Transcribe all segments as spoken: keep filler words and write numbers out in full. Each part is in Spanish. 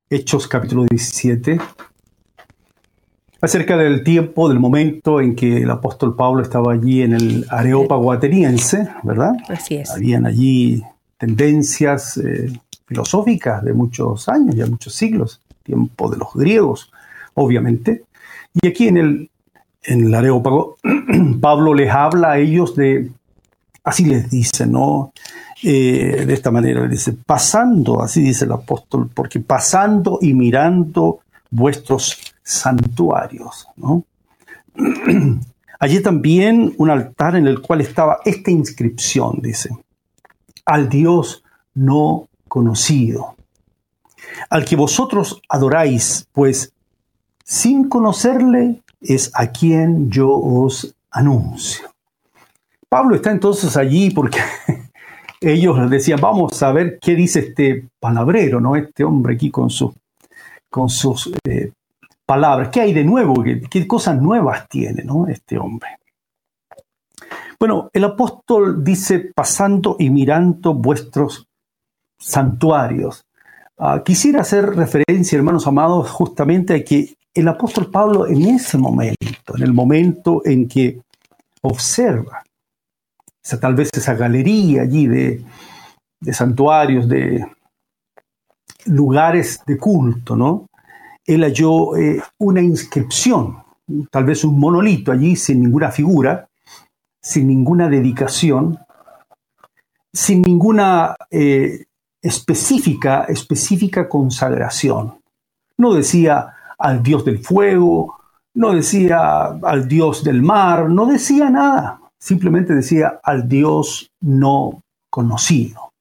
Hechos capítulo diecisiete, acerca del tiempo, del momento en que el apóstol Pablo estaba allí en el Areópago ateniense, ¿verdad? Así es. Habían allí tendencias eh, filosóficas de muchos años, ya muchos siglos, tiempo de los griegos, obviamente. Y aquí en el, en el Areópago, Pablo les habla a ellos de, así les dice, ¿no? Eh, de esta manera, les dice, pasando, así dice el apóstol, porque pasando y mirando vuestros santuarios, ¿no? Allí también un altar en el cual estaba esta inscripción, dice, al Dios no conocido, al que vosotros adoráis, pues sin conocerle es a quien yo os anuncio. Pablo está entonces allí porque ellos les decían, vamos a ver qué dice este palabrero, ¿no? Este hombre aquí con, su, con sus eh, palabras. ¿Qué hay de nuevo? ¿Qué, qué cosas nuevas tiene, ¿no? Este hombre. Bueno, el apóstol dice, pasando y mirando vuestros santuarios. Uh, quisiera hacer referencia, hermanos amados, justamente a que el apóstol Pablo en ese momento, en el momento en que observa, esa, tal vez esa galería allí de, de santuarios, de lugares de culto, ¿no? Él halló eh, una inscripción, tal vez un monolito allí sin ninguna figura, sin ninguna dedicación, sin ninguna eh, específica, específica consagración. No decía al Dios del fuego, no decía al Dios del mar, no decía nada. Simplemente decía al Dios no conocido.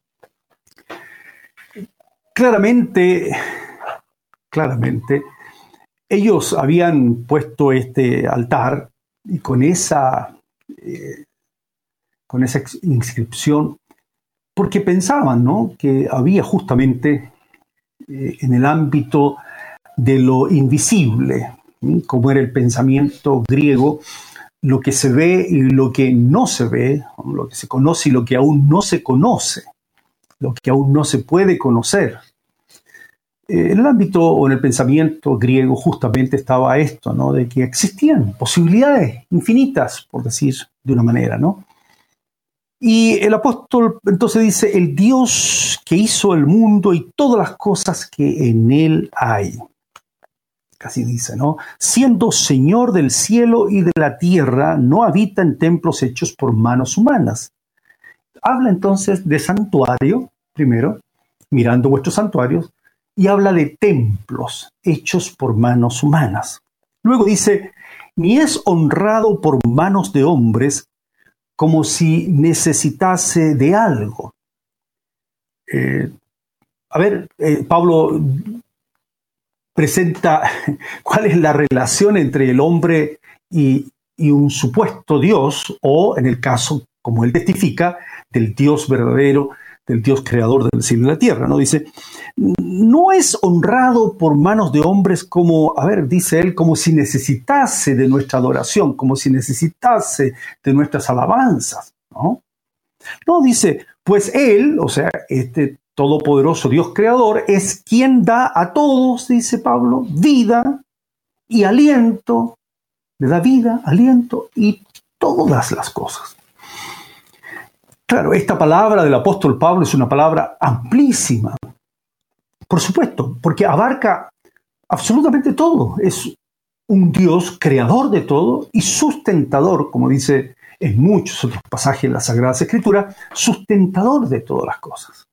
Claramente, claramente, ellos habían puesto este altar y con esa, eh, con esa inscripción, porque pensaban, ¿no?, que había justamente eh, en el ámbito de lo invisible, ¿sí?, como era el pensamiento griego, lo que se ve y lo que no se ve, lo que se conoce y lo que aún no se conoce, lo que aún no se puede conocer. En el ámbito o en el pensamiento griego justamente estaba esto, ¿no?, de que existían posibilidades infinitas, por decir de una manera, ¿no? Y el apóstol entonces dice, el Dios que hizo el mundo y todas las cosas que en él hay. Así dice, ¿no? Siendo Señor del cielo y de la tierra, no habita en templos hechos por manos humanas. Habla entonces de santuario, primero, mirando vuestros santuarios, y habla de templos hechos por manos humanas. Luego dice, ni es honrado por manos de hombres como si necesitase de algo. Eh, a ver, eh, Pablo presenta cuál es la relación entre el hombre y, y un supuesto Dios, o en el caso, como él testifica, del Dios verdadero, del Dios creador del cielo y la tierra, ¿no? Dice, no es honrado por manos de hombres como, a ver, dice él, como si necesitase de nuestra adoración, como si necesitase de nuestras alabanzas, ¿no? No, dice, pues él, o sea, este todopoderoso Dios creador, es quien da a todos, dice Pablo, vida y aliento, le da vida, aliento y todas las cosas. Claro, esta palabra del apóstol Pablo es una palabra amplísima, por supuesto, porque abarca absolutamente todo. Es un Dios creador de todo y sustentador, como dice en muchos otros pasajes de la Sagrada Escritura, sustentador de todas las cosas.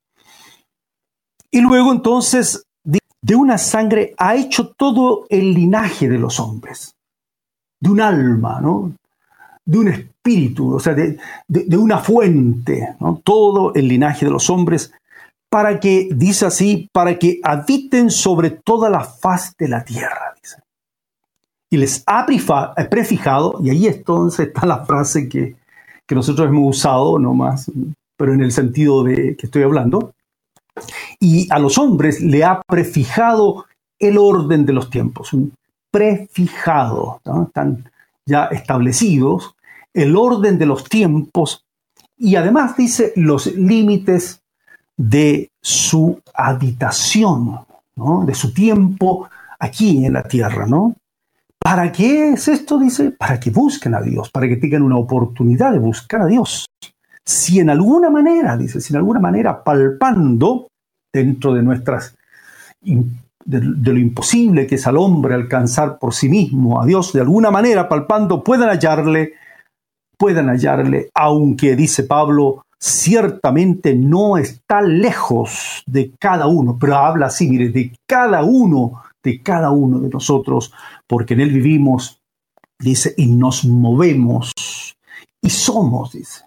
Y luego entonces, de una sangre ha hecho todo el linaje de los hombres, de un alma, ¿no?, de un espíritu, o sea, de, de, de una fuente, ¿no?, todo el linaje de los hombres, para que, dice así, para que habiten sobre toda la faz de la tierra, dice. Y les ha prefijado, y ahí entonces está la frase que, que nosotros hemos usado, no más, pero en el sentido de que estoy hablando, y a los hombres le ha prefijado el orden de los tiempos, un prefijado, ¿no?, están ya establecidos, el orden de los tiempos, y además dice los límites de su habitación. ¿no? De su tiempo aquí en la tierra, ¿no? ¿Para qué es esto? Dice, para que busquen a Dios, para que tengan una oportunidad de buscar a Dios. Si en alguna manera, dice, si en alguna manera palpando dentro de nuestras, de, de lo imposible que es al hombre alcanzar por sí mismo a Dios, de alguna manera palpando, puedan hallarle, puedan hallarle, aunque, dice Pablo, ciertamente no está lejos de cada uno, pero habla así, mire, de cada uno, de cada uno de nosotros, porque en él vivimos, dice, y nos movemos, y somos, dice.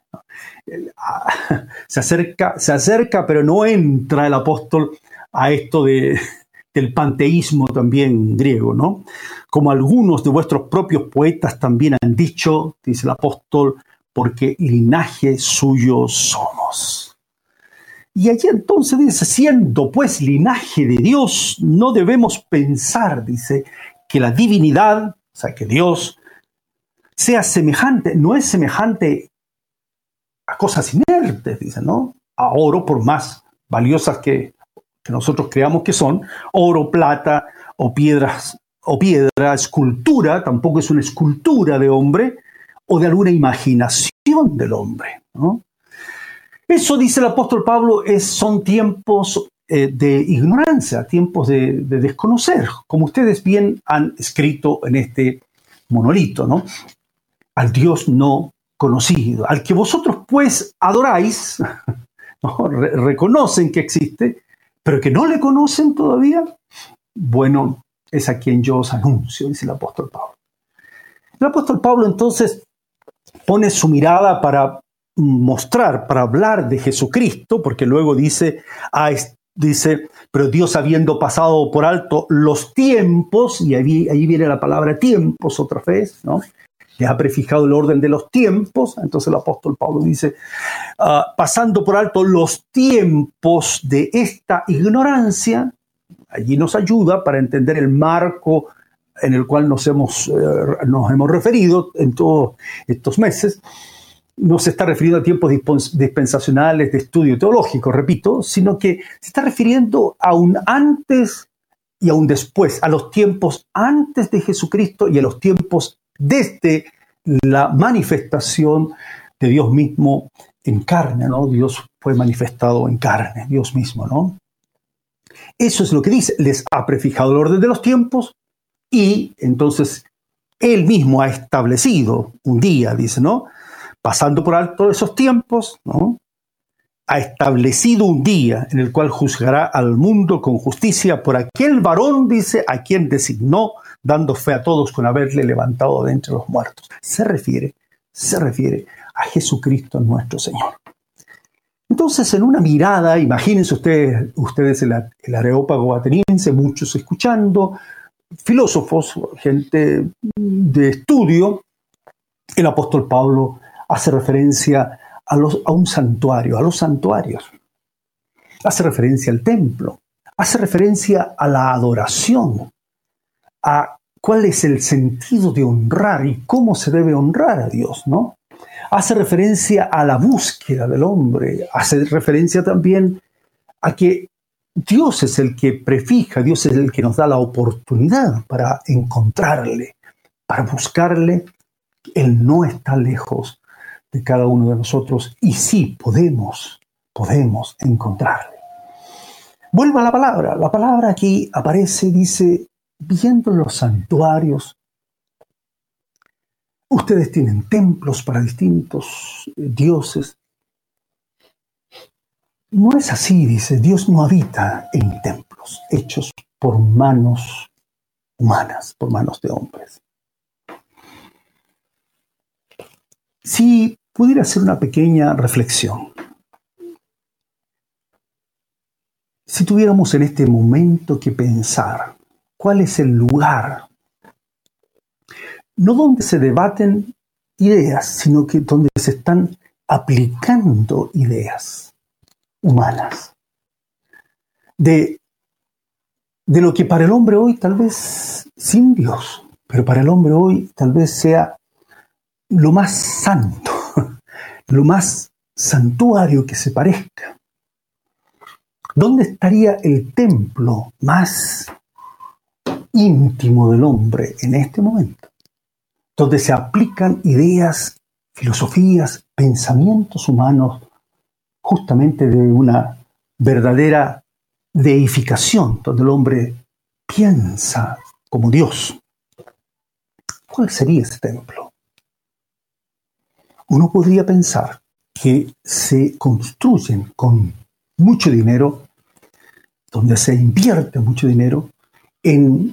Se acerca, se acerca, pero no entra el apóstol a esto de, del panteísmo también griego, ¿no? Como algunos de vuestros propios poetas también han dicho, dice el apóstol, porque linaje suyo somos. Y allí entonces dice, siendo pues linaje de Dios, no debemos pensar, dice, que la divinidad, o sea, que Dios sea semejante, no es semejante a cosas inertes, dice, ¿no? A oro, por más valiosas que, que nosotros creamos que son, oro, plata o piedras, o piedra, escultura, tampoco es una escultura de hombre, o de alguna imaginación del hombre, ¿no? Eso, dice el apóstol Pablo, es, son tiempos eh, de ignorancia, tiempos de, de desconocer, como ustedes bien han escrito en este monolito, ¿no? Al Dios no conocido, al que vosotros pues adoráis, ¿no? Re- reconocen que existe, pero que no le conocen todavía, bueno, es a quien yo os anuncio, dice el apóstol Pablo. El apóstol Pablo entonces pone su mirada para mostrar, para hablar de Jesucristo, porque luego dice, ah, dice, pero Dios habiendo pasado por alto los tiempos, y ahí, ahí viene la palabra tiempos otra vez, ¿no? Le ha prefijado el orden de los tiempos, entonces el apóstol Pablo dice, uh, pasando por alto los tiempos de esta ignorancia, allí nos ayuda para entender el marco en el cual nos hemos, eh, nos hemos referido en todos estos meses. No se está refiriendo a tiempos dispensacionales de estudio teológico, repito, sino que se está refiriendo a un antes y a un después, a los tiempos antes de Jesucristo y a los tiempos desde la manifestación de Dios mismo en carne, ¿no? Dios fue manifestado en carne, Dios mismo, ¿no? Eso es lo que dice, les ha prefijado el orden de los tiempos y entonces Él mismo ha establecido un día, dice, ¿no? Pasando por alto esos tiempos, ¿no? Ha establecido un día en el cual juzgará al mundo con justicia por aquel varón, dice, a quien designó, dando fe a todos con haberle levantado de entre los muertos. Se refiere, se refiere a Jesucristo nuestro Señor. Entonces, en una mirada, imagínense ustedes, ustedes el, el Areópago ateniense, muchos escuchando, filósofos, gente de estudio, el apóstol Pablo hace referencia a, los, a un santuario, a los santuarios. Hace referencia al templo, hace referencia a la adoración, a cuál es el sentido de honrar y cómo se debe honrar a Dios, ¿no? Hace referencia a la búsqueda del hombre, hace referencia también a que Dios es el que prefija, Dios es el que nos da la oportunidad para encontrarle, para buscarle. Él no está lejos de cada uno de nosotros y sí podemos, podemos encontrarle. Vuelvo a la palabra. La palabra aquí aparece, dice, viendo los santuarios. Ustedes tienen templos para distintos dioses. No es así, dice, Dios no habita en templos hechos por manos humanas, por manos de hombres. Si pudiera hacer una pequeña reflexión, si tuviéramos en este momento que pensar cuál es el lugar, no donde se debaten ideas, sino que donde se están aplicando ideas humanas, de, de lo que para el hombre hoy tal vez sin Dios, pero para el hombre hoy tal vez sea lo más santo, lo más santuario que se parezca. ¿Dónde estaría el templo más íntimo del hombre en este momento? Donde se aplican ideas, filosofías, pensamientos humanos, justamente de una verdadera deificación, donde el hombre piensa como Dios. ¿Cuál sería ese templo? Uno podría pensar que se construyen con mucho dinero, donde se invierte mucho dinero en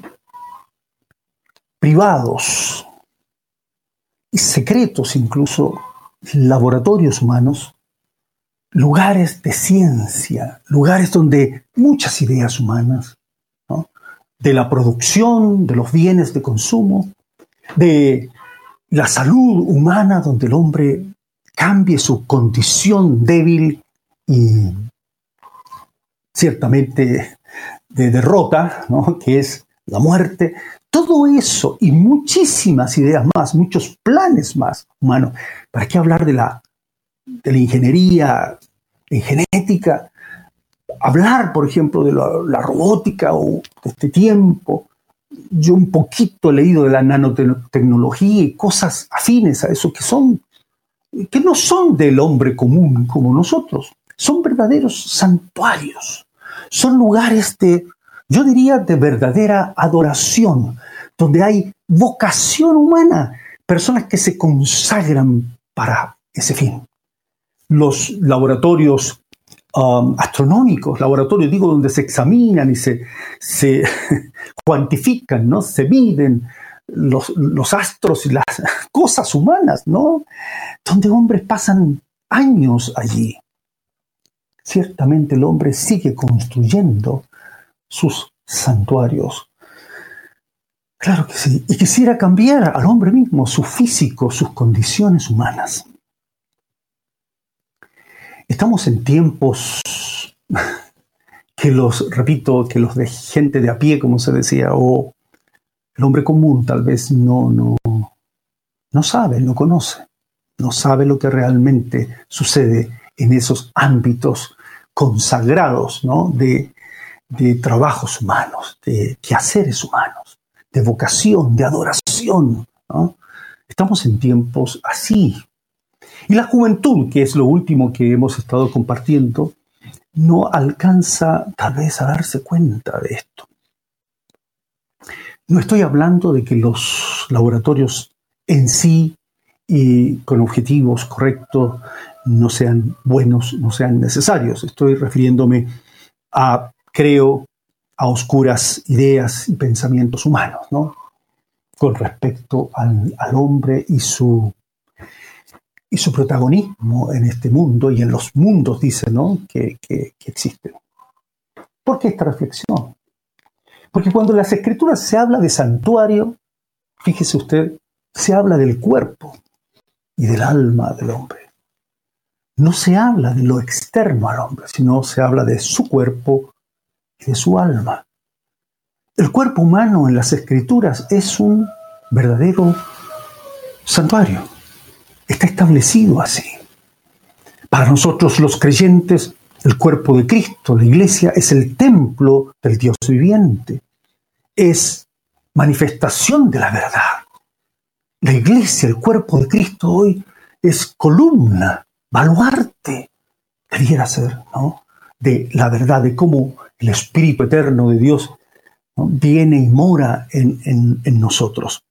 privados y secretos, incluso laboratorios humanos, lugares de ciencia, lugares donde muchas ideas humanas, ¿no?, de la producción, de los bienes de consumo, de la salud humana, donde el hombre cambie su condición débil y ciertamente de derrota, ¿no?, que es la muerte. Todo eso y muchísimas ideas más, muchos planes más humanos. ¿Para qué hablar de la, de la ingeniería en genética? Hablar, por ejemplo, de la, la robótica o de este tiempo. Yo un poquito he leído de la nanotecnología y cosas afines a eso que son, que no son del hombre común como nosotros. Son verdaderos santuarios. Son lugares de, yo diría, de verdadera adoración, donde hay vocación humana, personas que se consagran para ese fin. Los laboratorios um, astronómicos, laboratorios, digo, donde se examinan y se, se cuantifican, ¿no?, se miden los, los astros y las cosas humanas, ¿no?, donde hombres pasan años allí. Ciertamente el hombre sigue construyendo sus santuarios. Claro que sí. Y quisiera cambiar al hombre mismo, su físico, sus condiciones humanas. Estamos en tiempos que los, repito, que los de gente de a pie, como se decía, o el hombre común tal vez no, no, no sabe, no conoce, no sabe lo que realmente sucede en esos ámbitos consagrados, ¿no?, de, de trabajos humanos, de quehaceres humanos, de vocación, de adoración, ¿no? Estamos en tiempos así. Y la juventud, que es lo último que hemos estado compartiendo, no alcanza tal vez a darse cuenta de esto. No estoy hablando de que los laboratorios en sí y con objetivos correctos no sean buenos, no sean necesarios. Estoy refiriéndome a, creo, a oscuras ideas y pensamientos humanos, ¿no?, con respecto al, al hombre y su, y su protagonismo en este mundo y en los mundos, dice, ¿no?, que, que, que existen. ¿Por qué esta reflexión? Porque cuando en las Escrituras se habla de santuario, fíjese usted, se habla del cuerpo y del alma del hombre. No se habla de lo externo al hombre, sino se habla de su cuerpo y de su alma. El cuerpo humano en las Escrituras es un verdadero santuario. Está establecido así. Para nosotros los creyentes, el cuerpo de Cristo, la iglesia, es el templo del Dios viviente. Es manifestación de la verdad. La iglesia, el cuerpo de Cristo hoy, es columna, baluarte, debiera ser, ¿no?, de la verdad, de cómo el Espíritu eterno de Dios, ¿no?, viene y mora en, en, en nosotros.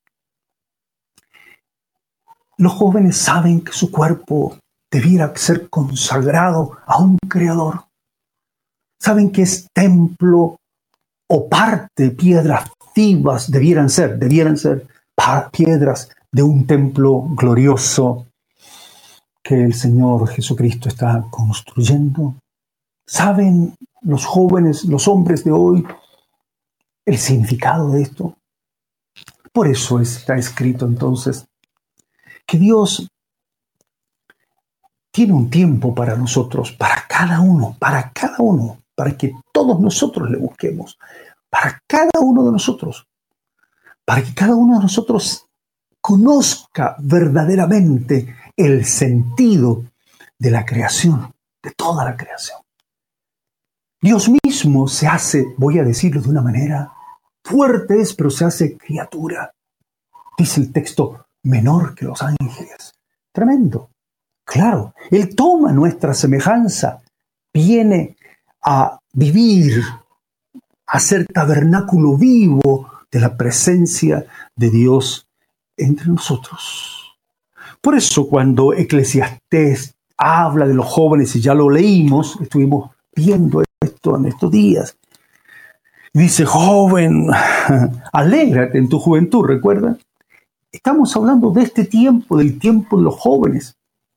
Los jóvenes saben que su cuerpo debiera ser consagrado a un Creador. Saben que es templo o parte, piedras vivas debieran ser, debieran ser piedras de un templo glorioso que el Señor Jesucristo está construyendo. ¿Saben los jóvenes, los hombres de hoy, el significado de esto? Por eso está escrito entonces que Dios tiene un tiempo para nosotros, para cada uno, para cada uno, para que todos nosotros le busquemos, para cada uno de nosotros, para que cada uno de nosotros conozca verdaderamente el sentido de la creación, de toda la creación. Dios mismo se hace, voy a decirlo de una manera fuerte, es, pero se hace criatura. Dice el texto, menor que los ángeles. Tremendo. Claro, Él toma nuestra semejanza, viene a vivir, a ser tabernáculo vivo de la presencia de Dios entre nosotros. Por eso cuando Eclesiastés habla de los jóvenes, y ya lo leímos, estuvimos viendo esto en estos días, dice, joven, alégrate en tu juventud, ¿recuerda? Estamos hablando de este tiempo, del tiempo de los jóvenes.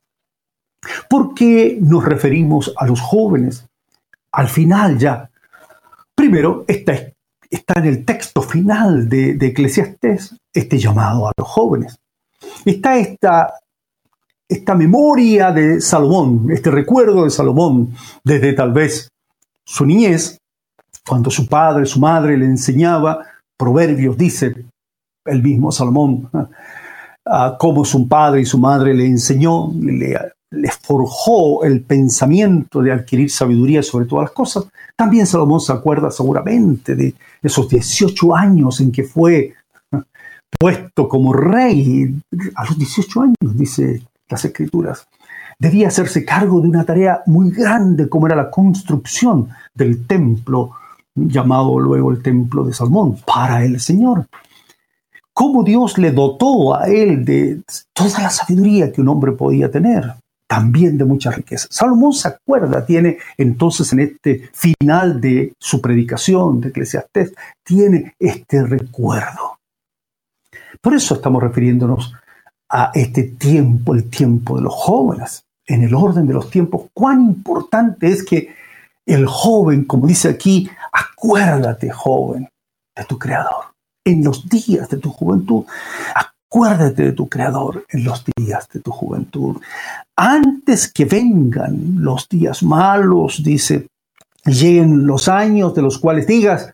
¿Por qué nos referimos a los jóvenes? Al final ya. Primero, está, está en el texto final de, de Eclesiastés este llamado a los jóvenes. Está esta, esta memoria de Salomón, este recuerdo de Salomón desde tal vez su niñez, cuando su padre, su madre le enseñaba proverbios, dice el mismo Salomón, uh, cómo su padre y su madre le enseñó, le, le forjó el pensamiento de adquirir sabiduría sobre todas las cosas. También Salomón se acuerda seguramente de esos dieciocho años en que fue puesto como rey. A los dieciocho años, dice las Escrituras, debía hacerse cargo de una tarea muy grande como era la construcción del templo, llamado luego el templo de Salomón, para el Señor. Cómo Dios le dotó a él de toda la sabiduría que un hombre podía tener, también de mucha riqueza. Salomón se acuerda, tiene entonces en este final de su predicación de Eclesiastés, tiene este recuerdo. Por eso estamos refiriéndonos a este tiempo, el tiempo de los jóvenes, en el orden de los tiempos. Cuán importante es que el joven, como dice aquí, acuérdate, joven, de tu Creador. En los días de tu juventud, acuérdate de tu Creador en los días de tu juventud. Antes que vengan los días malos, dice, lleguen los años de los cuales digas,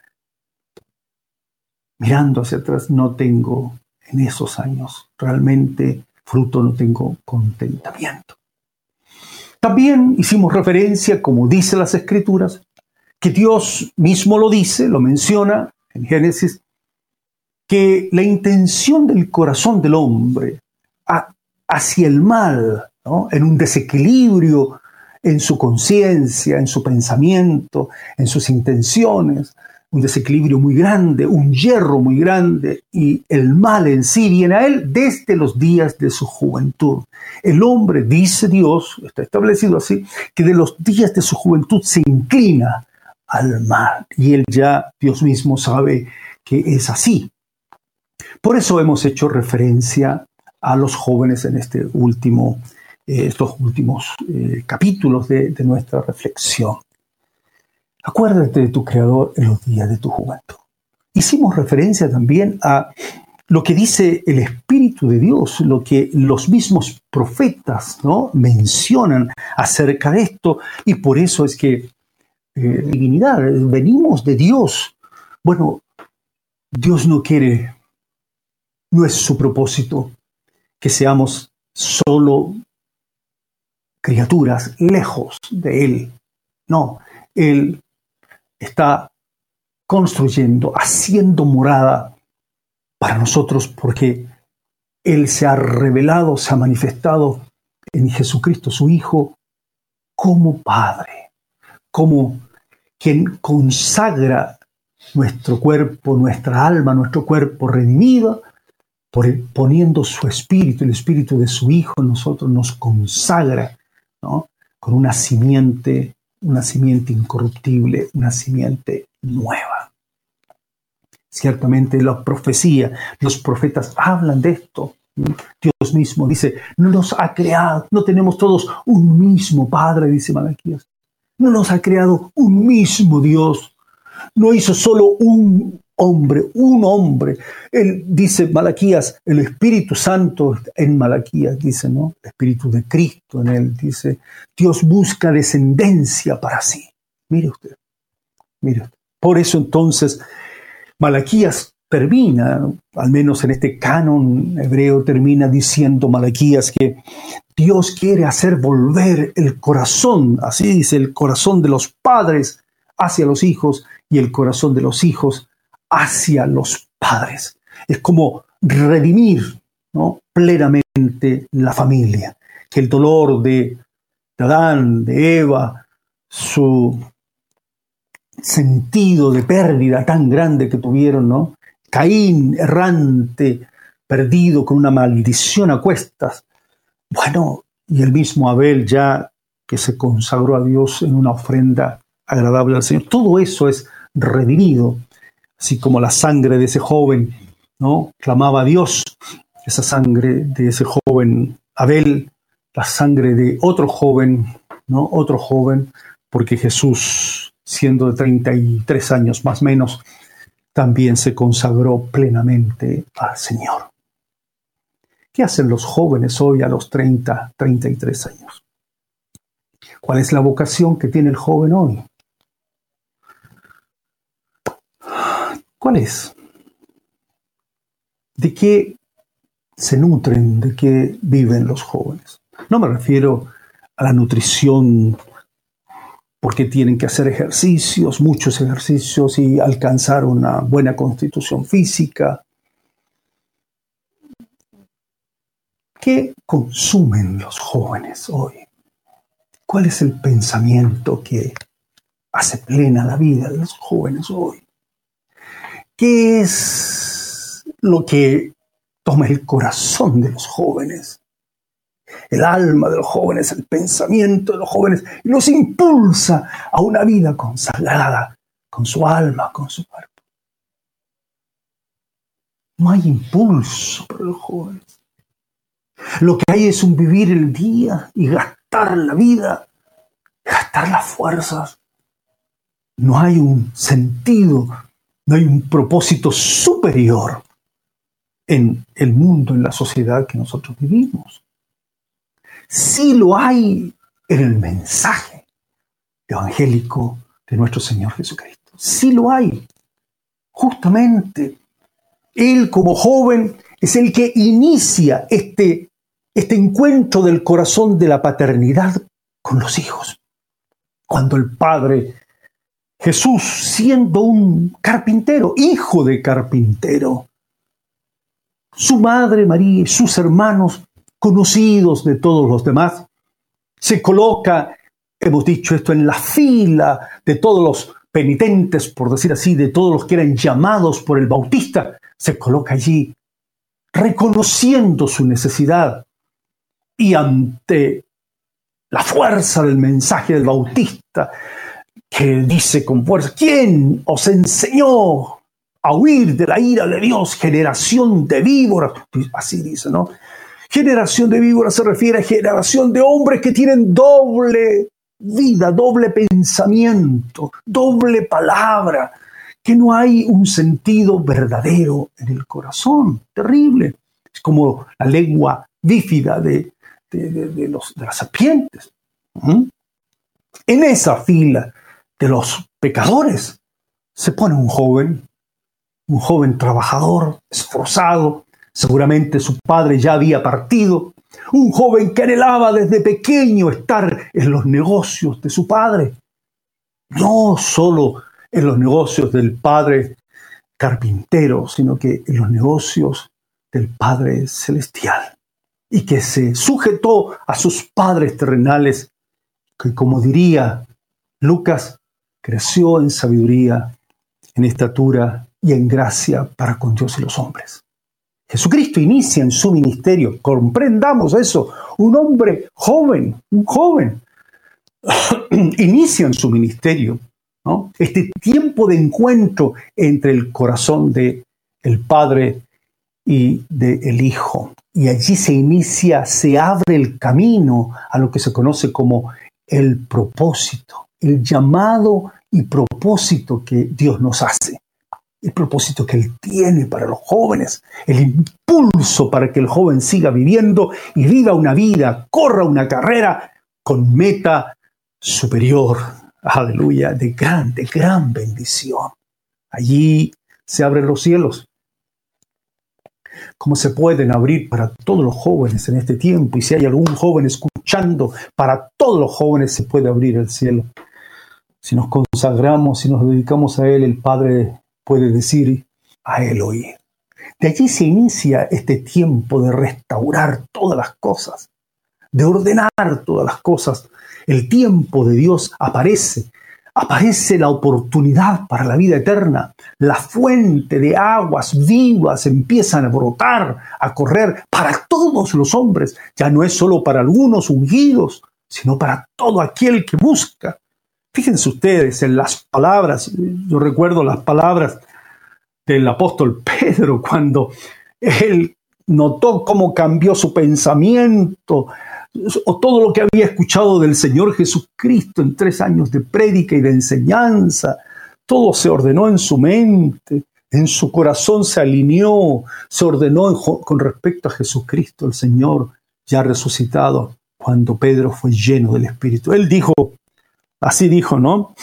mirando hacia atrás, no tengo en esos años realmente fruto, no tengo contentamiento. También hicimos referencia, como dice las Escrituras, que Dios mismo lo dice, lo menciona en Génesis, que la intención del corazón del hombre a, hacia el mal, ¿no? En un desequilibrio en su conciencia, en su pensamiento, en sus intenciones, un desequilibrio muy grande, un yerro muy grande, y el mal en sí viene a él desde los días de su juventud. El hombre, dice Dios, está establecido así, que de los días de su juventud se inclina al mal, y él ya, Dios mismo, sabe que es así. Por eso hemos hecho referencia a los jóvenes en este último, eh, estos últimos eh, capítulos de, de nuestra reflexión. Acuérdate de tu Creador en los días de tu juventud. Hicimos referencia también a lo que dice el Espíritu de Dios, lo que los mismos profetas, ¿no?, mencionan acerca de esto, y por eso es que eh, divinidad, venimos de Dios. Bueno, Dios no quiere, no es su propósito que seamos solo criaturas lejos de Él. No, Él está construyendo, haciendo morada para nosotros, porque Él se ha revelado, se ha manifestado en Jesucristo, su Hijo, como Padre, como quien consagra nuestro cuerpo, nuestra alma, nuestro cuerpo redimido, por el, poniendo su espíritu, el espíritu de su Hijo en nosotros, nos consagra, ¿no?, con una simiente, una simiente incorruptible, una simiente nueva. Ciertamente la profecía, los profetas hablan de esto. Dios mismo dice, no nos ha creado, no tenemos todos un mismo Padre, dice Malaquías. No nos ha creado un mismo Dios. No hizo solo un hombre, un hombre. Él dice, Malaquías, el Espíritu Santo en Malaquías, dice, ¿no? El Espíritu de Cristo en él, dice, Dios busca descendencia para sí. Mire usted, mire usted. Por eso entonces Malaquías termina, al menos en este canon hebreo, termina diciendo Malaquías que Dios quiere hacer volver el corazón, así dice, el corazón de los padres hacia los hijos y el corazón de los hijos hacia los padres. Es como redimir, ¿no?, plenamente la familia. Que el dolor de, de Adán, de Eva, su sentido de pérdida tan grande que tuvieron, ¿no? Caín, errante, perdido, con una maldición a cuestas. Bueno, y el mismo Abel ya que se consagró a Dios en una ofrenda agradable al Señor. Todo eso es redimido, así como la sangre de ese joven, ¿no?, clamaba a Dios, esa sangre de ese joven Abel, la sangre de otro joven, ¿no?, otro joven, porque Jesús, siendo de treinta y tres años más o menos, también se consagró plenamente al Señor. ¿Qué hacen los jóvenes hoy a los treinta, treinta y tres años? ¿Cuál es la vocación que tiene el joven hoy? ¿Cuál es? ¿De qué se nutren? ¿De qué viven los jóvenes? No me refiero a la nutrición porque tienen que hacer ejercicios, muchos ejercicios y alcanzar una buena constitución física. ¿Qué consumen los jóvenes hoy? ¿Cuál es el pensamiento que hace plena la vida de los jóvenes hoy? ¿Qué es lo que toma el corazón de los jóvenes? El alma de los jóvenes, el pensamiento de los jóvenes, y los impulsa a una vida consagrada con su alma, con su cuerpo. No hay impulso para los jóvenes. Lo que hay es un vivir el día y gastar la vida, gastar las fuerzas. No hay un sentido, no hay un propósito superior en el mundo, en la sociedad que nosotros vivimos. Sí lo hay en el mensaje evangélico de nuestro Señor Jesucristo. Sí lo hay. Justamente, Él como joven es el que inicia este, este encuentro del corazón de la paternidad con los hijos. Cuando el Padre Jesús, siendo un carpintero, hijo de carpintero, su madre María y sus hermanos, conocidos de todos los demás, se coloca, hemos dicho esto, en la fila de todos los penitentes, por decir así, de todos los que eran llamados por el Bautista, se coloca allí, reconociendo su necesidad, y ante la fuerza del mensaje del Bautista, que dice con fuerza: ¿quién os enseñó a huir de la ira de Dios, generación de víboras? Así dice, ¿no? Generación de víboras se refiere a generación de hombres que tienen doble vida, doble pensamiento, doble palabra, que no hay un sentido verdadero en el corazón. Terrible. Es como la lengua bífida de, de, de, de, los, de las serpientes. ¿Mm? En esa fila de los pecadores se pone un joven, un joven trabajador, esforzado. Seguramente su padre ya había partido. Un joven que anhelaba desde pequeño estar en los negocios de su padre. No solo en los negocios del padre carpintero, sino que en los negocios del Padre Celestial. Y que se sujetó a sus padres terrenales, que, como diría Lucas, creció en sabiduría, en estatura y en gracia para con Dios y los hombres. Jesucristo inicia en su ministerio, comprendamos eso, un hombre joven, un joven, inicia en su ministerio, ¿no?, este tiempo de encuentro entre el corazón del Padre y del Hijo. Y allí se inicia, se abre el camino a lo que se conoce como el propósito, el llamado y propósito que Dios nos hace. El propósito que Él tiene para los jóvenes, el impulso para que el joven siga viviendo y viva una vida, corra una carrera con meta superior, aleluya, de gran, de gran bendición. Allí se abren los cielos. ¿Cómo se pueden abrir para todos los jóvenes en este tiempo? Y si hay algún joven escuchando, para todos los jóvenes se puede abrir el cielo. Si nos consagramos, si nos dedicamos a Él, el Padre puede decir, a Él oír. De allí se inicia este tiempo de restaurar todas las cosas, de ordenar todas las cosas. El tiempo de Dios aparece. Aparece la oportunidad para la vida eterna. La fuente de aguas vivas empiezan a brotar, a correr para todos los hombres. Ya no es solo para algunos ungidos, sino para todo aquel que busca. Fíjense ustedes en las palabras. Yo recuerdo las palabras del apóstol Pedro cuando él notó cómo cambió su pensamiento o todo lo que había escuchado del Señor Jesucristo en tres años de prédica y de enseñanza. Todo se ordenó en su mente, en su corazón se alineó, se ordenó en, con respecto a Jesucristo, el Señor ya resucitado, cuando Pedro fue lleno del Espíritu. Él dijo, así dijo, ¿no?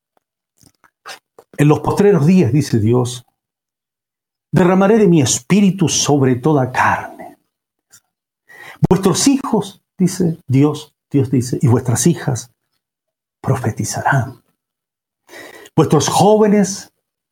En los postreros días, dice Dios, derramaré de mi Espíritu sobre toda carne. Vuestros hijos, dice Dios, Dios dice, y vuestras hijas profetizarán. Vuestros jóvenes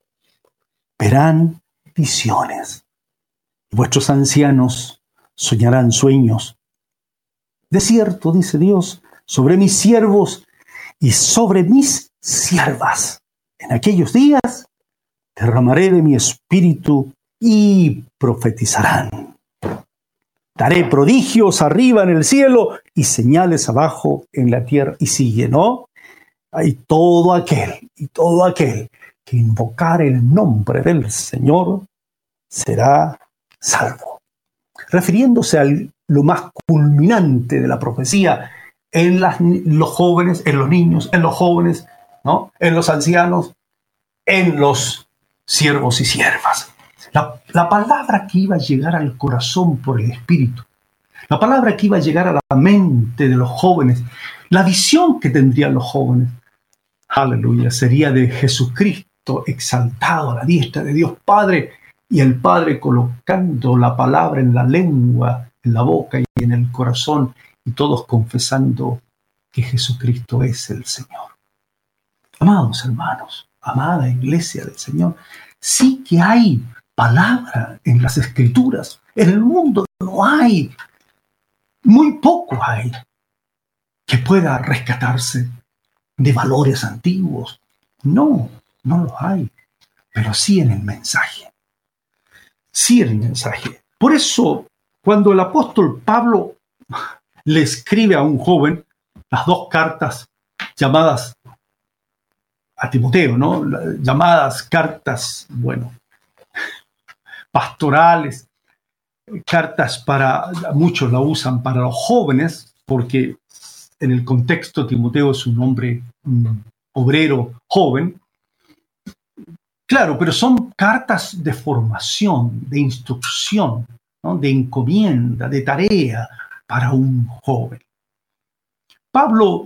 verán visiones. Y vuestros ancianos soñarán sueños. De cierto, dice Dios, sobre mis siervos y sobre mis siervas. En aquellos días derramaré de mi espíritu y profetizarán. Daré prodigios arriba en el cielo y señales abajo en la tierra. Y sigue, ¿no? Y todo aquel, y todo aquel que invocar el nombre del Señor será salvo. Refiriéndose a lo más culminante de la profecía en las, los jóvenes, en los niños, en los jóvenes, ¿no? En los ancianos, en los siervos y siervas. La, la palabra que iba a llegar al corazón por el Espíritu, la palabra que iba a llegar a la mente de los jóvenes, la visión que tendrían los jóvenes, aleluya, sería de Jesucristo exaltado a la diestra de Dios Padre y el Padre colocando la palabra en la lengua, en la boca y en el corazón y todos confesando que Jesucristo es el Señor. Amados hermanos, amada iglesia del Señor, sí que hay palabra en las Escrituras. En el mundo no hay, muy poco hay, que pueda rescatarse de valores antiguos. No, no lo hay, pero sí en el mensaje. Sí en el mensaje. Por eso, cuando el apóstol Pablo le escribe a un joven las dos cartas llamadas a Timoteo, ¿no? Llamadas cartas, bueno, pastorales, cartas para, muchos la usan para los jóvenes, porque en el contexto Timoteo es un hombre, un obrero joven. Claro, pero son cartas de formación, de instrucción, ¿no? De encomienda, de tarea para un joven. Pablo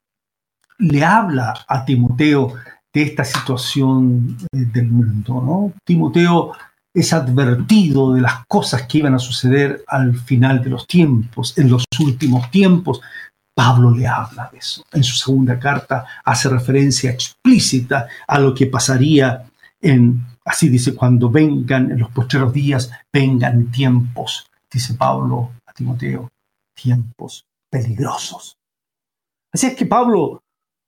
le habla a Timoteo de esta situación del mundo, ¿no? Timoteo es advertido de las cosas que iban a suceder al final de los tiempos, en los últimos tiempos. Pablo le habla de eso. En su segunda carta hace referencia explícita a lo que pasaría en, así dice, cuando vengan en los postreros días, vengan tiempos, dice Pablo a Timoteo, tiempos peligrosos. Así es que Pablo,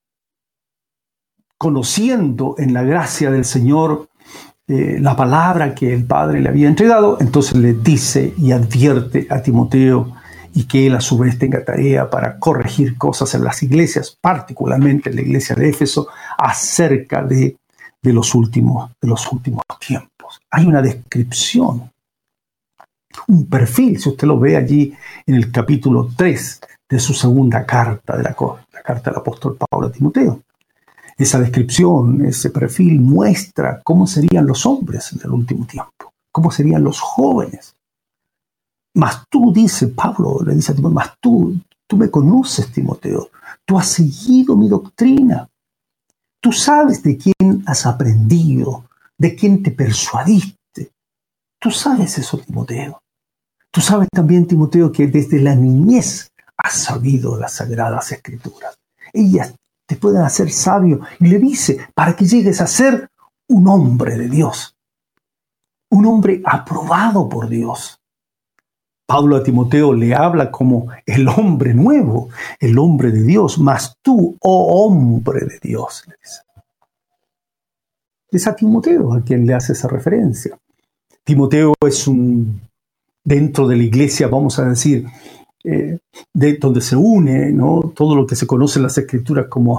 conociendo en la gracia del Señor eh, la palabra que el Padre le había entregado, entonces le dice y advierte a Timoteo y que él a su vez tenga tarea para corregir cosas en las iglesias, particularmente en la iglesia de Éfeso, acerca de, de, los últimos, de los últimos tiempos. Hay una descripción, un perfil, si usted lo ve allí en el capítulo tres de su segunda carta, de la, la carta del apóstol Pablo a Timoteo. Esa descripción, ese perfil muestra cómo serían los hombres en el último tiempo, cómo serían los jóvenes. Mas tú, dice Pablo, le dice a Timoteo, mas tú, tú me conoces, Timoteo, tú has seguido mi doctrina, tú sabes de quién has aprendido, de quién te persuadiste. Tú sabes eso, Timoteo. Tú sabes también, Timoteo, que desde la niñez has sabido las Sagradas Escrituras. Ellas te pueden hacer sabio. Y le dice, para que llegues a ser un hombre de Dios, un hombre aprobado por Dios. Pablo a Timoteo le habla como el hombre nuevo, el hombre de Dios, mas tú, oh hombre de Dios, le dice. Es a Timoteo a quien le hace esa referencia. Timoteo es un, dentro de la iglesia, vamos a decir, eh, de donde se une, ¿no?, todo lo que se conoce en las escrituras como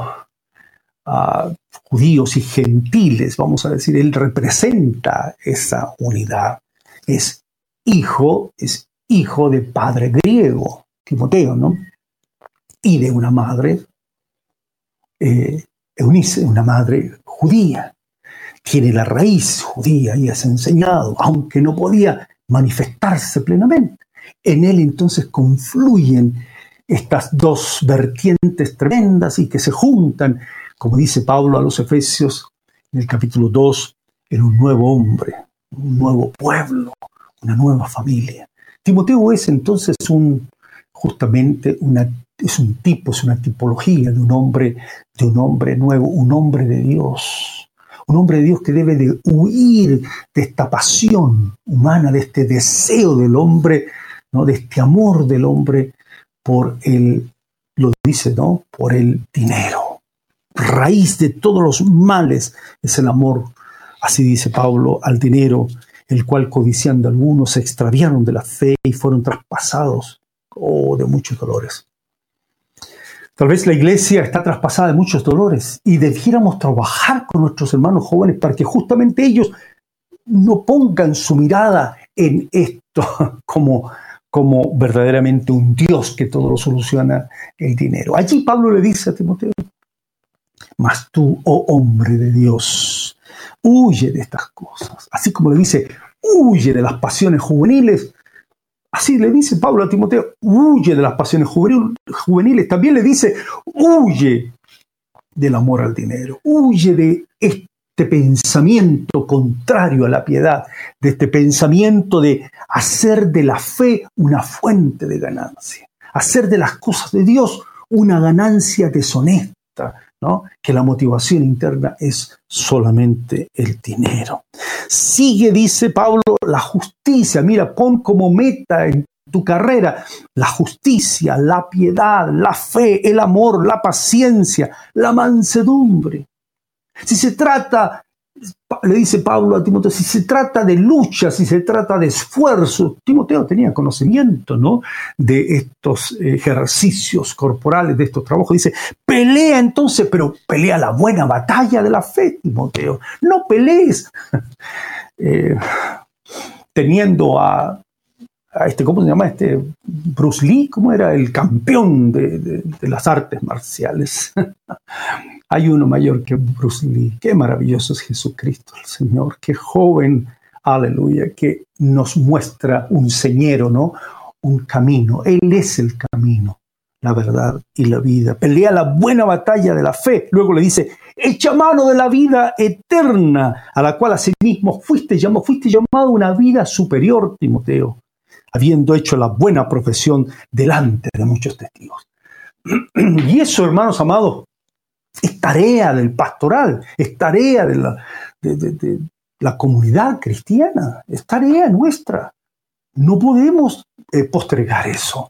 uh, judíos y gentiles, vamos a decir, él representa esa unidad. Es hijo, es hijo de padre griego, Timoteo, ¿no? Y de una madre, eh, Eunice, una madre judía. Tiene la raíz judía y es enseñado, aunque no podía manifestarse plenamente. En él entonces confluyen estas dos vertientes tremendas y que se juntan, como dice Pablo a los Efesios en el capítulo dos, en un nuevo hombre, un nuevo pueblo, una nueva familia. Timoteo es entonces un, justamente una, es un tipo, es una tipología de un hombre, de un hombre nuevo, un hombre de Dios. Un hombre de Dios que debe de huir de esta pasión humana, de este deseo del hombre, ¿no?, de este amor del hombre por el, lo dice, ¿no?, por el dinero. Raíz de todos los males es el amor, así dice Pablo, al dinero, el cual codiciando algunos se extraviaron de la fe y fueron traspasados, oh, de muchos dolores. Tal vez la iglesia está traspasada de muchos dolores y debiéramos trabajar con nuestros hermanos jóvenes para que justamente ellos no pongan su mirada en esto como, como verdaderamente un Dios que todo lo soluciona el dinero. Allí Pablo le dice a Timoteo, mas tú, oh hombre de Dios, huye de estas cosas. Así como le dice, huye de las pasiones juveniles. Así le dice Pablo a Timoteo, huye de las pasiones juveniles. También le dice, huye del amor al dinero. Huye de este pensamiento contrario a la piedad, de este pensamiento de hacer de la fe una fuente de ganancia, hacer de las cosas de Dios una ganancia deshonesta, ¿no?, que la motivación interna es solamente el dinero. Sigue, dice Pablo, la justicia. Mira, pon como meta en tu carrera la justicia, la piedad, la fe, el amor, la paciencia, la mansedumbre. Si se trata, le dice Pablo a Timoteo, si se trata de lucha, si se trata de esfuerzo, Timoteo tenía conocimiento, ¿no?, de estos ejercicios corporales, de estos trabajos. Dice, pelea entonces, pero pelea la buena batalla de la fe, Timoteo. No pelees eh, teniendo a, a este, ¿cómo se llama? Este Bruce Lee, ¿cómo era? El campeón de, de, de las artes marciales. Hay uno mayor que Bruce Lee. Qué maravilloso es Jesucristo, el Señor. Qué joven, aleluya, que nos muestra un sendero, ¿no?, un camino. Él es el camino, la verdad y la vida. Pelea la buena batalla de la fe. Luego le dice, echa mano de la vida eterna, a la cual asimismo fuiste llamado, fuiste llamado a una vida superior, Timoteo, habiendo hecho la buena profesión delante de muchos testigos. Y eso, hermanos amados, es tarea del pastoral, es tarea de la, de, de, de la comunidad cristiana, es tarea nuestra. No podemos eh, postergar eso.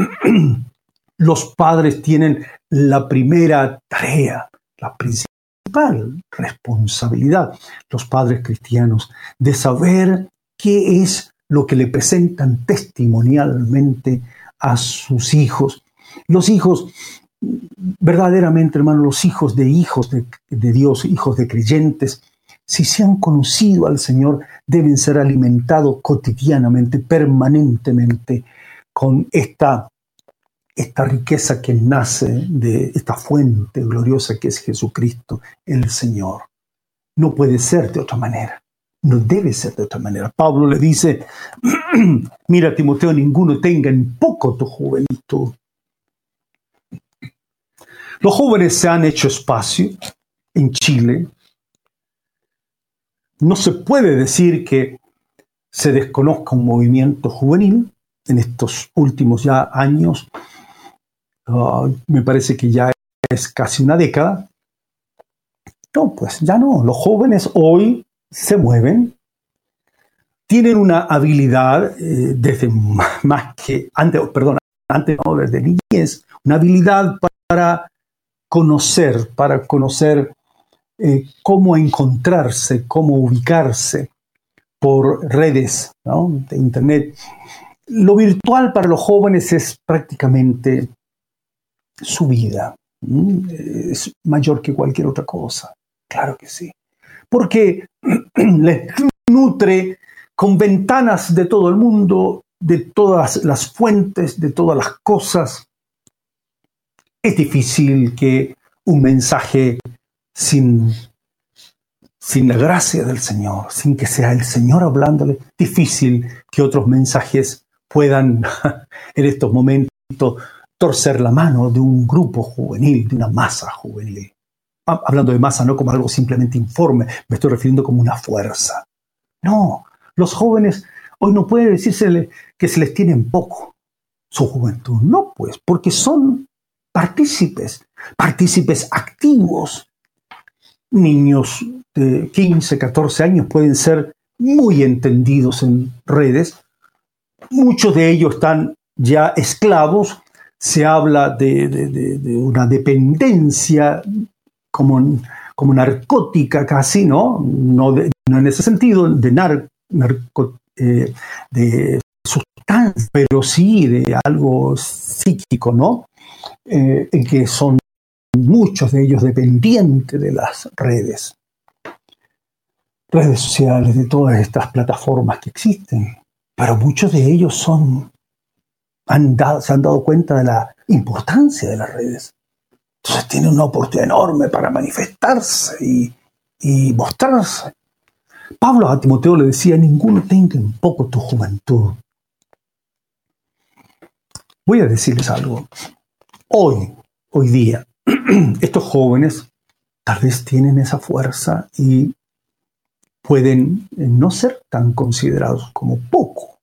Los padres tienen la primera tarea, la principal responsabilidad, los padres cristianos, de saber qué es lo que le presentan testimonialmente a sus hijos. Los hijos, verdaderamente, hermano, los hijos de hijos de, de Dios, hijos de creyentes, si se han conocido al Señor, deben ser alimentados cotidianamente, permanentemente, con esta, esta riqueza que nace de esta fuente gloriosa que es Jesucristo, el Señor. No puede ser de otra manera. No debe ser de otra manera. Pablo le dice, mira, Timoteo, ninguno tenga en poco tu juventud. Los jóvenes se han hecho espacio en Chile. No se puede decir que se desconozca un movimiento juvenil en estos últimos ya años. Uh, me parece que ya es casi una década. No, pues ya no. Los jóvenes hoy se mueven, tienen una habilidad eh, desde más, más que antes, perdón, antes no, desde niñez, una habilidad para conocer, para conocer eh, cómo encontrarse, cómo ubicarse por redes, ¿no?, de Internet. Lo virtual para los jóvenes es prácticamente su vida. ¿Mm? Es mayor que cualquier otra cosa. Claro que sí. Porque les nutre con ventanas de todo el mundo, de todas las fuentes, de todas las cosas. Es difícil que un mensaje sin, sin la gracia del Señor, sin que sea el Señor hablándole, difícil que otros mensajes puedan en estos momentos torcer la mano de un grupo juvenil, de una masa juvenil. Hablando de masa no como algo simplemente informe, me estoy refiriendo como una fuerza. No, los jóvenes hoy no puede decirse que se les tiene en poco su juventud. No, pues, porque son partícipes, partícipes activos. Niños de quince, catorce años pueden ser muy entendidos en redes. Muchos de ellos están ya esclavos. Se habla de, de, de, de una dependencia como, como narcótica casi, ¿no? No, de, no en ese sentido de, nar, narco, eh, de sustancia, pero sí de algo psíquico, ¿no? Eh, en que son muchos de ellos dependientes de las redes, redes sociales, de todas estas plataformas que existen. Pero muchos de ellos son, han dado, se han dado cuenta de la importancia de las redes. Entonces tienen una oportunidad enorme para manifestarse y, y mostrarse. Pablo a Timoteo le decía: ninguno tenga en poco tu juventud. Voy a decirles algo. Hoy, hoy día, estos jóvenes tal vez tienen esa fuerza y pueden no ser tan considerados como poco.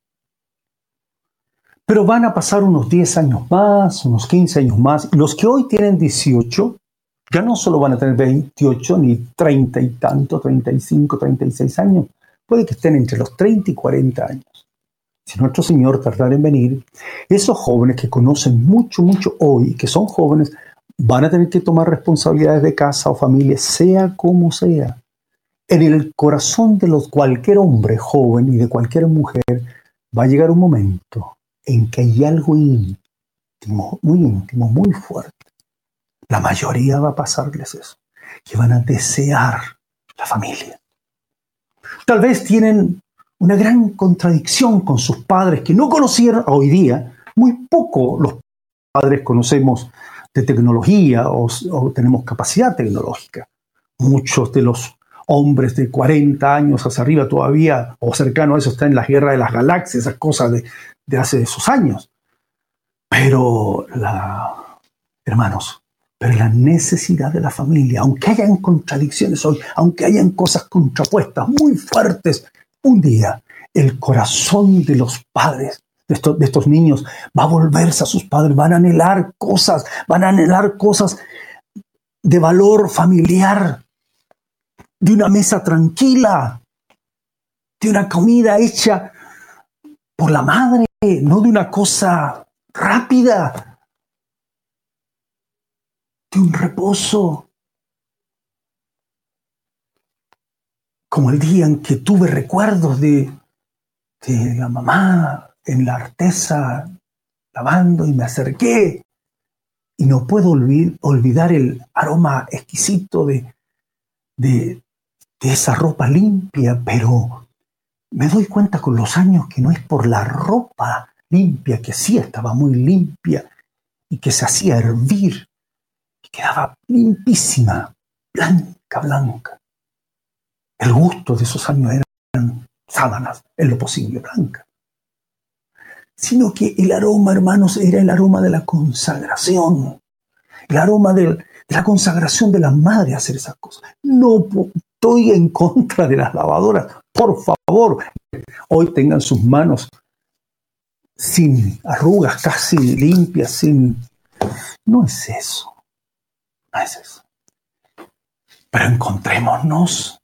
Pero van a pasar unos diez años más, unos quince años más, y los que hoy tienen dieciocho, ya no solo van a tener veintiocho, ni treinta y tanto, treinta y cinco, treinta y seis años, puede que estén entre los treinta y cuarenta años. Si nuestro Señor tardara en venir, esos jóvenes que conocen mucho, mucho hoy, que son jóvenes, van a tener que tomar responsabilidades de casa o familia, sea como sea. En el corazón de los, cualquier hombre joven y de cualquier mujer va a llegar un momento en que hay algo íntimo, muy íntimo, muy fuerte. La mayoría va a pasarles eso, que van a desear la familia. Tal vez tienen una gran contradicción con sus padres que no conocieron hoy día. Muy poco los padres conocemos de tecnología o, o tenemos capacidad tecnológica. Muchos de los hombres de cuarenta años hacia arriba todavía, o cercano a eso, están en la guerra de las galaxias, esas cosas de, de hace esos años. Pero, la, hermanos, pero la necesidad de la familia, aunque hayan contradicciones hoy, aunque hayan cosas contrapuestas muy fuertes, un día el corazón de los padres, de estos, de estos niños, va a volverse a sus padres, van a anhelar cosas, van a anhelar cosas de valor familiar, de una mesa tranquila, de una comida hecha por la madre, no de una cosa rápida, de un reposo. Como el día en que tuve recuerdos de, de la mamá en la artesa lavando y me acerqué y no puedo olvid- olvidar el aroma exquisito de, de, de esa ropa limpia, pero me doy cuenta con los años que no es por la ropa limpia, que sí estaba muy limpia y que se hacía hervir y quedaba limpísima, blanca, blanca. El gusto de esos años eran sábanas, en lo posible blancas. Sino que el aroma, hermanos, era el aroma de la consagración. El aroma de, de la consagración de la madre a hacer esas cosas. No estoy en contra de las lavadoras. Por favor, hoy tengan sus manos sin arrugas, casi limpias, sin... No es eso. No es eso. Pero encontrémonos.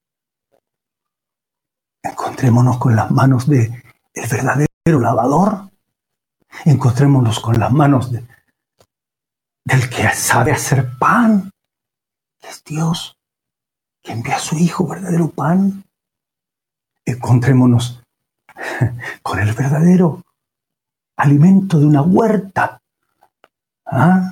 Encontrémonos con las manos del verdadero lavador. Encontrémonos con las manos de, del que sabe hacer pan, que es Dios, que envía a su Hijo, verdadero pan. Encontrémonos con el verdadero alimento de una huerta. ¿Ah?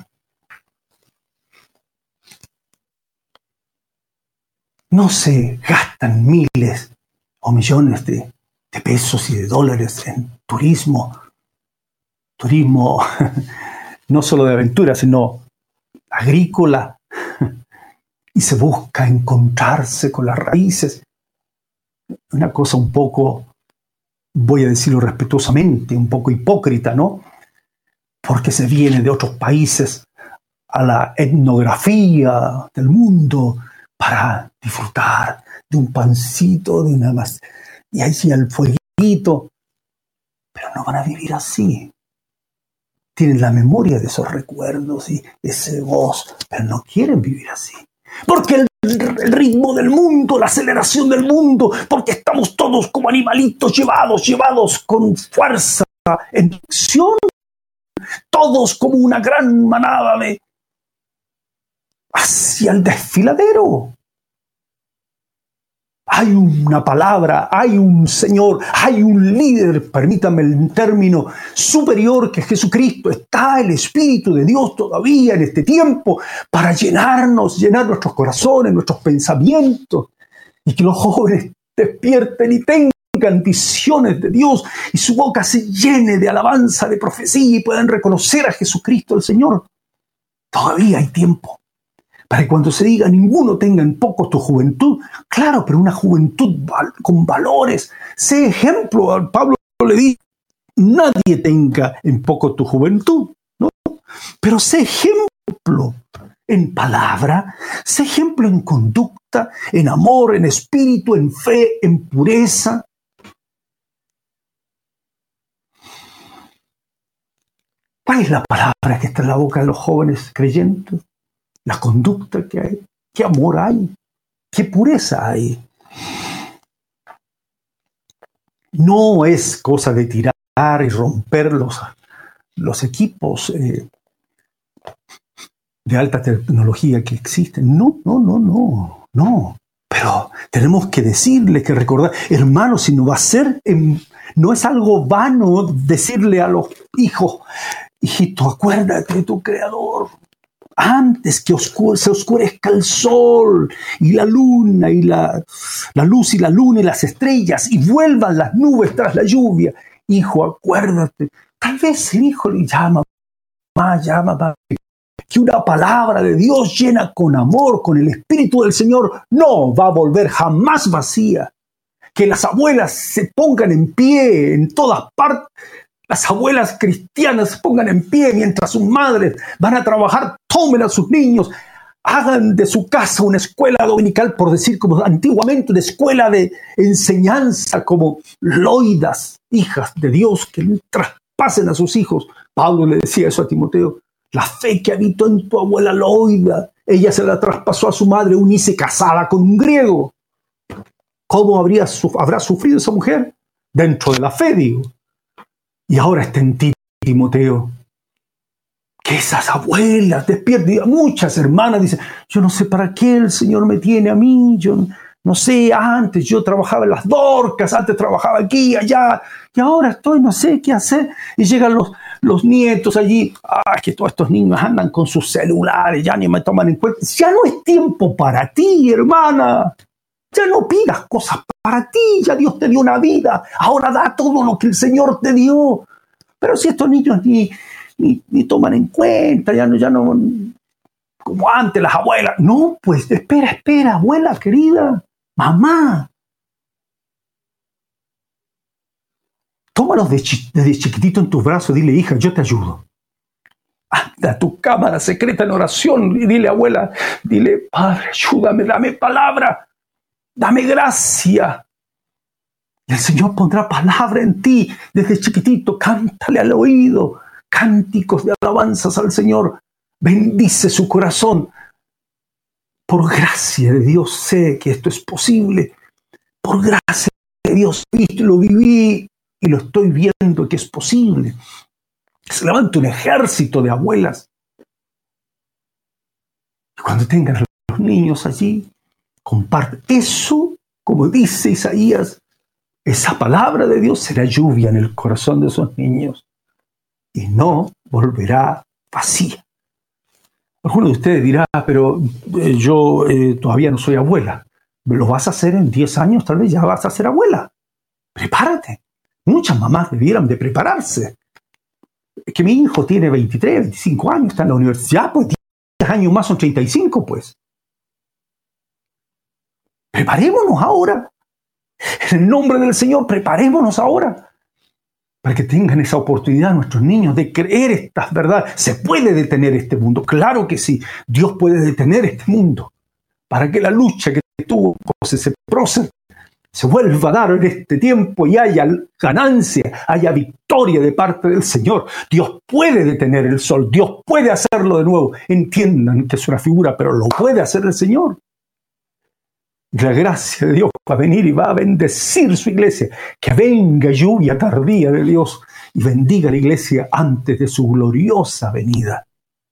No se gastan miles o millones de, de pesos y de dólares en turismo, turismo no solo de aventura, sino agrícola, y se busca encontrarse con las raíces. Una cosa un poco, voy a decirlo respetuosamente, un poco hipócrita, ¿no? Porque se viene de otros países a la etnografía del mundo para disfrutar de un pancito, de una más, y ahí sí al fueguito, pero no van a vivir así. Tienen la memoria de esos recuerdos y ese gozo, pero no quieren vivir así. Porque el, el ritmo del mundo, la aceleración del mundo, porque estamos todos como animalitos llevados, llevados con fuerza en acción, todos como una gran manada de hacia el desfiladero. Hay una palabra, hay un Señor, hay un líder, permítanme el término superior, que es Jesucristo. Está el Espíritu de Dios todavía en este tiempo para llenarnos, llenar nuestros corazones, nuestros pensamientos, y que los jóvenes despierten y tengan visiones de Dios y su boca se llene de alabanza, de profecía, y puedan reconocer a Jesucristo el Señor. Todavía hay tiempo para que cuando se diga ninguno tenga en poco tu juventud, claro, pero una juventud val- con valores. Sé ejemplo, Pablo le dice, nadie tenga en poco tu juventud, ¿no? Pero sé ejemplo en palabra, sé ejemplo en conducta, en amor, en espíritu, en fe, en pureza. ¿Cuál es la palabra que está en la boca de los jóvenes creyentes? La conducta que hay, qué amor hay, qué pureza hay. No es cosa de tirar y romper los, los equipos eh, de alta tecnología que existen. No, no, no, no, no. Pero tenemos que decirle, que recordar, hermanos, si no va a ser, en, no es algo vano decirle a los hijos, hijito, acuérdate de tu Creador. Antes que oscure, se oscurezca el sol y la luna y la, la luz y la luna y las estrellas y vuelvan las nubes tras la lluvia. Hijo, acuérdate. Tal vez el hijo le llama, mamá, llama, papá. Que una palabra de Dios llena con amor, con el Espíritu del Señor, no va a volver jamás vacía. Que las abuelas se pongan en pie en todas partes. Las abuelas cristianas se pongan en pie mientras sus madres van a trabajar, tomen a sus niños, hagan de su casa una escuela dominical, por decir como antiguamente, una escuela de enseñanza, como Loidas, hijas de Dios, que traspasen a sus hijos. Pablo le decía eso a Timoteo, la fe que habitó en tu abuela Loida, ella se la traspasó a su madre Eunice, casada con un griego. ¿Cómo habría, habrá sufrido esa mujer? Dentro de la fe, digo. Y ahora está en ti, Timoteo, que esas abuelas despierten. Muchas hermanas dicen, yo no sé para qué el Señor me tiene a mí, yo no sé, antes yo trabajaba en las Dorcas, antes trabajaba aquí, allá, y ahora estoy, no sé qué hacer. Y llegan los, los nietos allí, ah, que todos estos niños andan con sus celulares, ya ni me toman en cuenta. Ya no es tiempo para ti, hermana. Ya no pidas cosas para ti, ya Dios te dio una vida, ahora da todo lo que el Señor te dio. Pero si estos niños ni, ni, ni toman en cuenta, ya no, ya no, como antes las abuelas. No, pues espera, espera, abuela querida, mamá. Tómalos de chi- desde chiquitito en tus brazos, dile, hija, yo te ayudo. Anda a tu cámara secreta en oración y dile, abuela, dile, Padre, ayúdame, dame palabra. Dame gracia. Y el Señor pondrá palabra en ti desde chiquitito. Cántale al oído cánticos de alabanzas al Señor. Bendice su corazón. Por gracia de Dios sé que esto es posible. Por gracia de Dios lo viví y lo estoy viendo que es posible. Se levanta un ejército de abuelas. Y cuando tengan a los niños allí, comparte. Eso, como dice Isaías, esa palabra de Dios será lluvia en el corazón de esos niños y no volverá vacía. Alguno de ustedes dirá, pero eh, yo eh, todavía no soy abuela. Lo vas a hacer en diez años, tal vez ya vas a ser abuela. Prepárate. Muchas mamás debieran de prepararse. Es que mi hijo tiene veintitrés, veinticinco años, está en la universidad, pues diez años más son treinta y cinco, pues. Preparémonos ahora. En el nombre del Señor, preparémonos ahora. Para que tengan esa oportunidad nuestros niños de creer estas verdades. Se puede detener este mundo, claro que sí. Dios puede detener este mundo. Para que la lucha que tuvo ese prócer se vuelva a dar en este tiempo y haya ganancia, haya victoria de parte del Señor. Dios puede detener el sol, Dios puede hacerlo de nuevo. Entiendan que es una figura, pero lo puede hacer el Señor. La gracia de Dios va a venir y va a bendecir su iglesia. Que venga lluvia tardía de Dios y bendiga la iglesia antes de su gloriosa venida.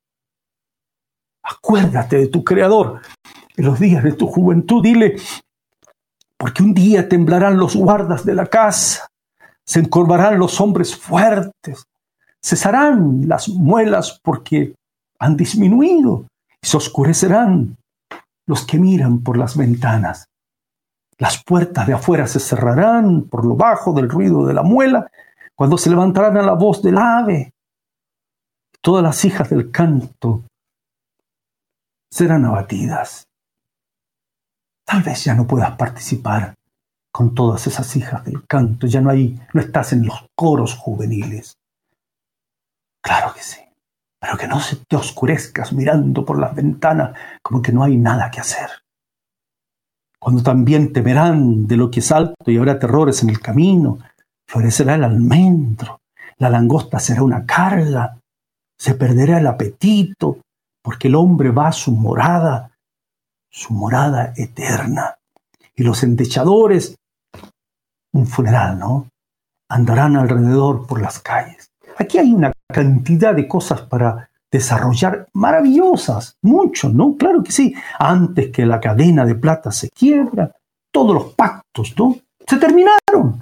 Acuérdate de tu Creador en los días de tu juventud. Dile, porque un día temblarán los guardas de la casa, se encorvarán los hombres fuertes, cesarán las muelas porque han disminuido y se oscurecerán los que miran por las ventanas. Las puertas de afuera se cerrarán por lo bajo del ruido de la muela, cuando se levantarán a la voz del ave. Todas las hijas del canto serán abatidas. Tal vez ya no puedas participar con todas esas hijas del canto. Ya no hay, no estás en los coros juveniles. Claro que sí. Pero que no se te oscurezcas mirando por las ventanas como que no hay nada que hacer. Cuando también temerán de lo que es alto y habrá terrores en el camino, florecerá el almendro, la langosta será una carga, se perderá el apetito, porque el hombre va a su morada, su morada eterna. Y los endechadores, un funeral, ¿no? Andarán alrededor por las calles. Aquí hay una cantidad de cosas para desarrollar maravillosas, mucho, ¿no? Claro que sí. Antes que la cadena de plata se quiebra, todos los pactos, ¿no? Se terminaron.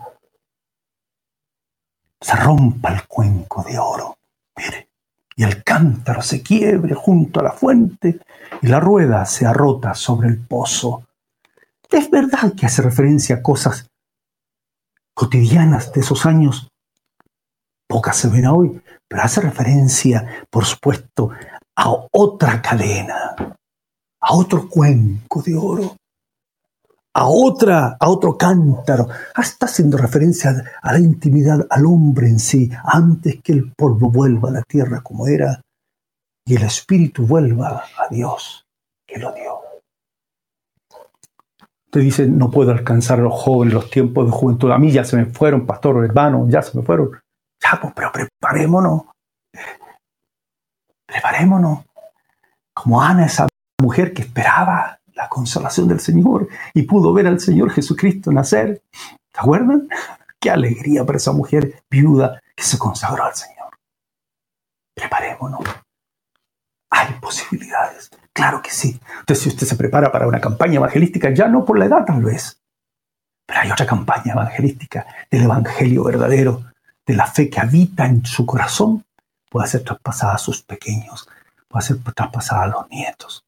Se rompa el cuenco de oro, mire, y el cántaro se quiebre junto a la fuente y la rueda se arrota sobre el pozo. Es verdad que hace referencia a cosas cotidianas de esos años. Pocas se ven hoy, pero hace referencia, por supuesto, a otra cadena, a otro cuenco de oro, a otra, a otro cántaro. Está haciendo referencia a la intimidad, al hombre en sí, antes que el polvo vuelva a la tierra como era y el espíritu vuelva a Dios que lo dio. Usted dice, no puedo alcanzar a los jóvenes, los tiempos de juventud. A mí ya se me fueron, pastor, hermano, ya se me fueron. Ya, pues, pero preparémonos. Preparémonos. Como Ana, esa mujer que esperaba la consolación del Señor y pudo ver al Señor Jesucristo nacer. ¿Se acuerdan? Qué alegría para esa mujer viuda que se consagró al Señor. Preparémonos. Hay posibilidades. Claro que sí. Entonces, si usted se prepara para una campaña evangelística, ya no por la edad tal vez, pero hay otra campaña evangelística del evangelio verdadero, de la fe que habita en su corazón, puede ser traspasada a sus pequeños, puede ser traspasada a los nietos.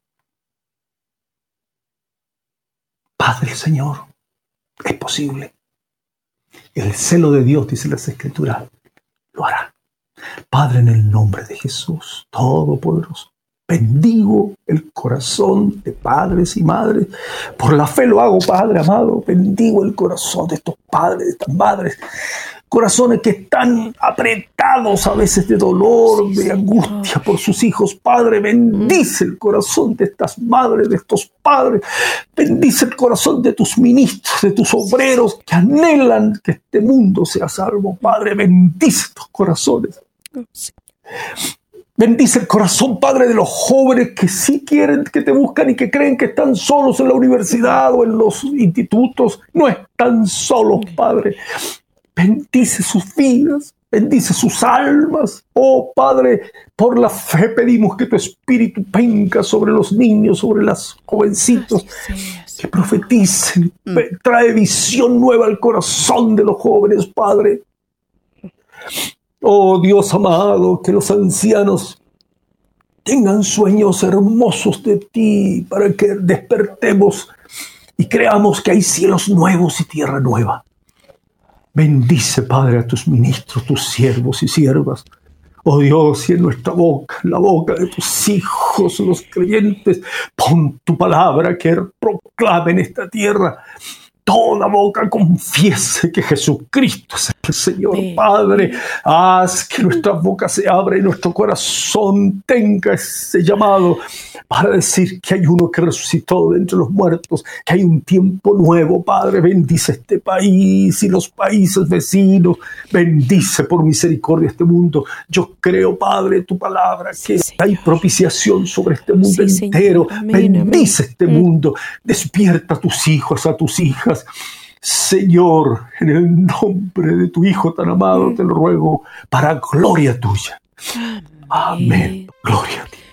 Padre, Señor, es posible. El celo de Dios, dice las Escrituras, lo hará. Padre, en el nombre de Jesús, Todopoderoso, bendigo el corazón de padres y madres. Por la fe lo hago, Padre amado. Bendigo el corazón de estos padres, de estas madres. Corazones que están apretados a veces de dolor, de angustia por sus hijos. Padre, bendice el corazón de estas madres, de estos padres. Bendice el corazón de tus ministros, de tus obreros que anhelan que este mundo sea salvo. Padre, bendice estos corazones. Bendice el corazón, Padre, de los jóvenes que sí quieren, que te buscan y que creen que están solos en la universidad o en los institutos. No están solos, Padre. Bendice sus vidas, bendice sus almas. Oh, Padre, por la fe pedimos que tu Espíritu venga sobre los niños, sobre los jovencitos, que profeticen. Trae visión nueva al corazón de los jóvenes, Padre. Oh Dios amado, que los ancianos tengan sueños hermosos de ti para que despertemos y creamos que hay cielos nuevos y tierra nueva. Bendice, Padre, a tus ministros, tus siervos y siervas. Oh Dios, y en nuestra boca, en la boca de tus hijos, los creyentes, pon tu palabra que proclame en esta tierra. Toda boca confiese que Jesucristo es el Señor. Sí. Padre, haz que nuestra boca se abra y nuestro corazón tenga ese llamado para decir que hay uno que resucitó de entre los muertos, que hay un tiempo nuevo. Padre, bendice este país y los países vecinos. Bendice por misericordia este mundo. Yo creo, Padre, tu palabra, que sí, hay propiciación sobre este mundo sí, entero. Amén, bendice amén. Este mundo. Despierta a tus hijos, a tus hijas. Señor, en el nombre de tu Hijo tan amado, te lo ruego, para gloria tuya. Amén. Amén. Gloria a ti.